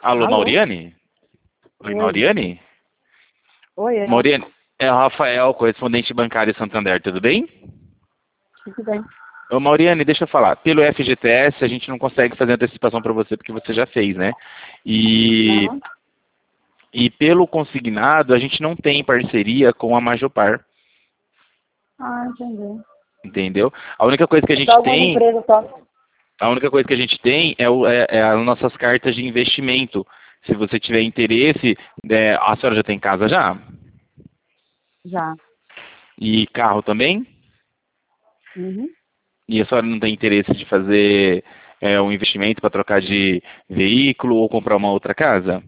Alô, Alô? Mauriane? Oi, Oi. Mauriane? Oi, Mauriane, é o Rafael, correspondente bancário Santander, tudo bem? tudo bem? Ô, Mauriane, deixa eu falar. Pelo FGTS, a gente não consegue fazer antecipação para você, porque você já fez, né? E, Aham. e pelo consignado, a gente não tem parceria com a Majopar, Ah, entendi. entendeu? A única coisa que a É só gente algumas tem, empresas só. a única coisa que a gente tem é as nossas cartas de investimento. Se você tiver interesse, a senhora já tem casa já? Já. E carro também? Uhum. E a senhora não tem interesse de fazer um investimento para trocar de veículo ou comprar uma outra casa?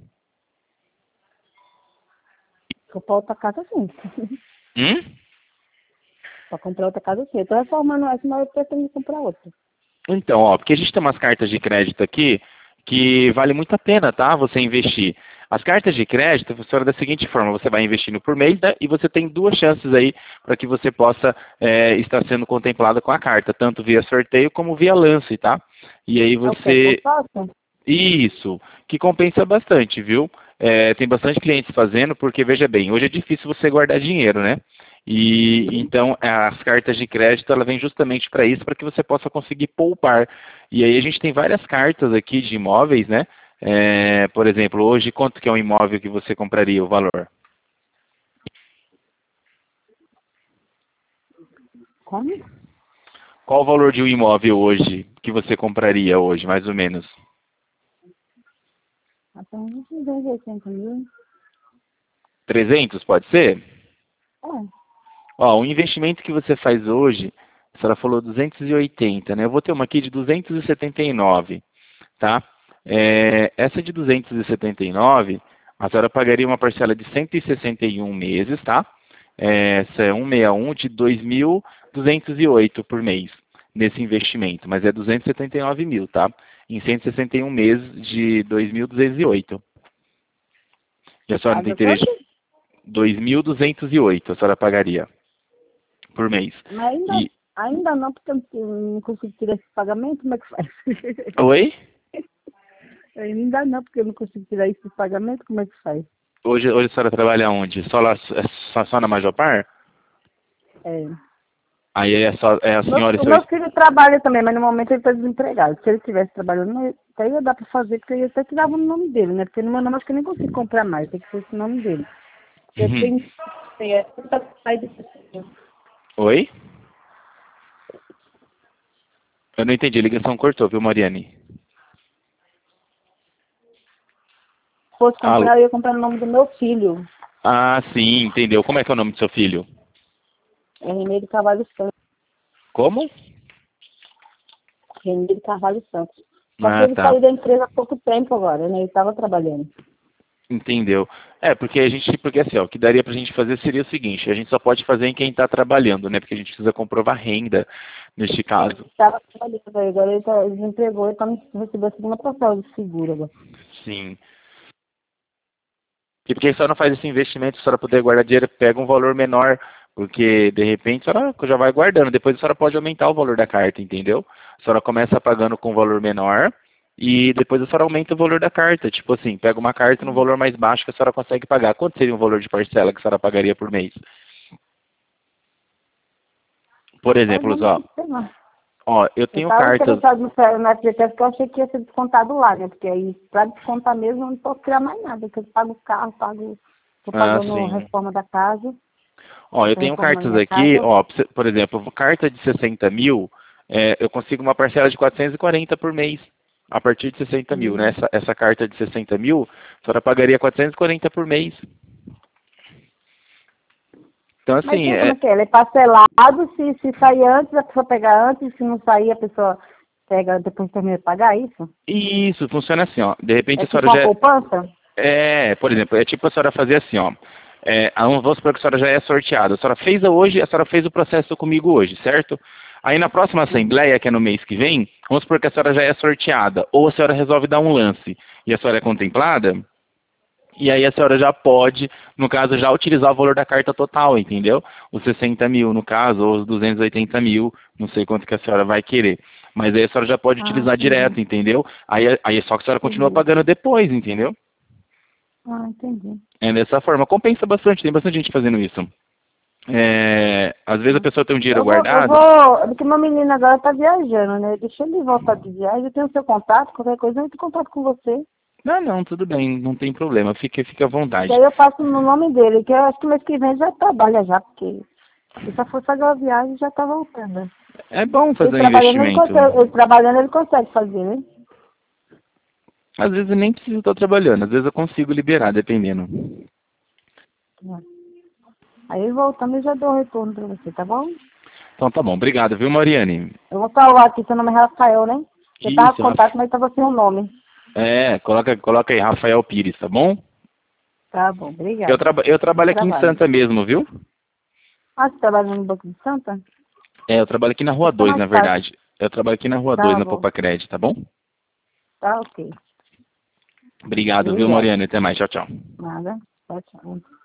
Vou pra outra casa sim. Hum? Pra comprar outra casa sim. Eu tô reformando essa, mas eu pretendo comprar outra. Então, ó, porque a gente tem umas cartas de crédito aqui que vale muito a pena, tá? Você investir. As cartas de crédito funcionam da seguinte forma: você vai investindo por mês, né? E você tem duas chances aí para que você possa estar sendo contemplado com a carta, tanto via sorteio como via lance, tá? E aí É o quê? você Consórcio? Isso, que compensa bastante, viu? Tem bastante clientes fazendo, porque veja bem, hoje é difícil você guardar dinheiro, né? E então as cartas de crédito ela vem justamente para isso, para que você possa conseguir poupar. E aí a gente tem várias cartas aqui de imóveis, né? Por exemplo, hoje quanto que é um imóvel que você compraria o valor? Como? Qual o valor de um imóvel hoje que você compraria hoje, mais ou menos? Até uns 280 mil. 300, pode ser? É. Ó, o investimento que você faz hoje, a senhora falou 280, né? Eu vou ter uma aqui de 279, tá? Essa de 279, a senhora pagaria uma parcela de 161 meses, tá? Essa é 161 de 2.208 por mês nesse investimento, mas é 279 mil, tá? Em 161 meses de 2.208. E a senhora não tem Paga interesse? quanto? 2.208 a senhora pagaria por mês. Mas E, ainda não, porque eu não consigo tirar esse pagamento. Como é que faz? oi? Ainda não, porque eu não consigo tirar esse pagamento. Como é que faz? Hoje a senhora trabalha onde? Só, lá, só na Majopar? É. Aí é a senhora e O seu... meu filho trabalha também, mas no momento ele está desempregado. Se ele estivesse trabalhando, até ia dar para fazer, porque eu até tirava o nome dele, né? Porque no meu nome acho que eu nem consigo comprar mais, tem que ser esse nome dele. Porque Uhum. tanta saída de Oi? Eu não entendi, a ligação cortou, viu, Mariane? Se fosse Alô? comprar, eu ia comprar no nome do meu filho, Ah, sim, entendeu. Como é que é o nome do seu filho? é René Carvalho Santos. Como? René Carvalho Santos. Só que Ah, ele tá. saiu da empresa há pouco tempo agora, né? Ele estava trabalhando. Entendeu. Porque assim, ó, o que daria pra gente fazer seria o seguinte, a gente só pode fazer em quem está trabalhando, né? Porque a gente precisa comprovar renda neste caso. Estava trabalhando, agora ele desempregou, ele está recebendo a segunda parcela de seguro agora. Sim. E porque a senhora não faz esse investimento, se a senhora puder guardar dinheiro, pega um valor menor, porque de repente a senhora já vai guardando, depois a senhora pode aumentar o valor da carta, entendeu? A senhora começa pagando com um valor menor e depois a senhora aumenta o valor da carta. Tipo assim, pega uma carta no valor mais baixo que a senhora consegue pagar. Quanto seria um valor de parcela que a senhora pagaria por mês? Por Mas exemplo, eu ó, não sei não. eu Eu tenho estava cartas. interessado no FGTS porque eu achei que ia ser descontado lá, né? Porque aí, para descontar mesmo, eu não posso criar mais nada, porque eu pago o carro, tô Ah, pagando a sim. reforma da casa, Ó, eu eu tô tenho reformando cartas minha aqui, casa. ó, por exemplo, carta de 60 mil, eu consigo uma parcela de 440 por mês, a partir de 60 mil, né? Hum. Essa carta de 60 mil, a senhora pagaria 440 por mês. Então, Mas assim, tem como é que é? Ele é parcelado, se sair antes, a pessoa pega antes, se não sair, a pessoa pega depois termina de pagar, é isso? isso funciona assim, ó. De repente É a senhora tipo uma já, poupança? por exemplo, é tipo a senhora fazer assim, ó. Vamos supor que a senhora já é sorteada. A senhora fez hoje, a senhora fez o processo comigo hoje, certo? Aí na próxima Uhum. assembleia, que é no mês que vem, vamos supor que a senhora já é sorteada, ou a senhora resolve dar um lance e a senhora é contemplada, e aí a senhora já pode, no caso, já utilizar o valor da carta total, entendeu? Os 60 mil, no caso, ou os 280 mil, não sei quanto que a senhora vai querer. Mas aí a senhora já pode utilizar entendi. direto, entendeu? Aí só que a senhora continua Entendi. pagando depois, entendeu? Entendi. É dessa forma. Compensa bastante, tem bastante gente fazendo isso. Às vezes a pessoa tem um dinheiro Eu guardado. vou, porque meu menino agora tá viajando, né? Deixa ele voltar de viagem, eu tenho o seu contato, qualquer coisa eu entro em contato com você. Não, não, tudo bem, não tem problema, fica à E vontade. aí eu passo no nome dele, que eu acho que mês que vem já trabalha já, porque ele só foi fazer uma viagem e já tá voltando. É bom Ele fazer um trabalhando, investimento. ele trabalhando, ele consegue fazer, né? Às vezes eu nem preciso estar trabalhando, às vezes eu consigo liberar, dependendo. Aí voltando eu já dou o retorno pra você, tá bom? Então tá bom, obrigado, viu, Mariane? Eu vou salvar aqui, seu nome é Rafael, né? Eu tava Isso, com contato, mas tava sem o nome. coloca aí, Rafael Pires, tá bom? Tá bom, Eu, obrigada. eu Bom trabalho aqui em trabalho. Santa mesmo, viu? Você trabalha no Banco de Santa? Eu trabalho aqui na Rua Fica 2, mais na fácil. verdade. Eu trabalho aqui na Rua 2, Tá na bom. Poupa Crédito, tá bom? Tá ok. Obrigado, viu, Obrigada. Mariane? Até mais, tchau, tchau. Nada. Tchau, tchau.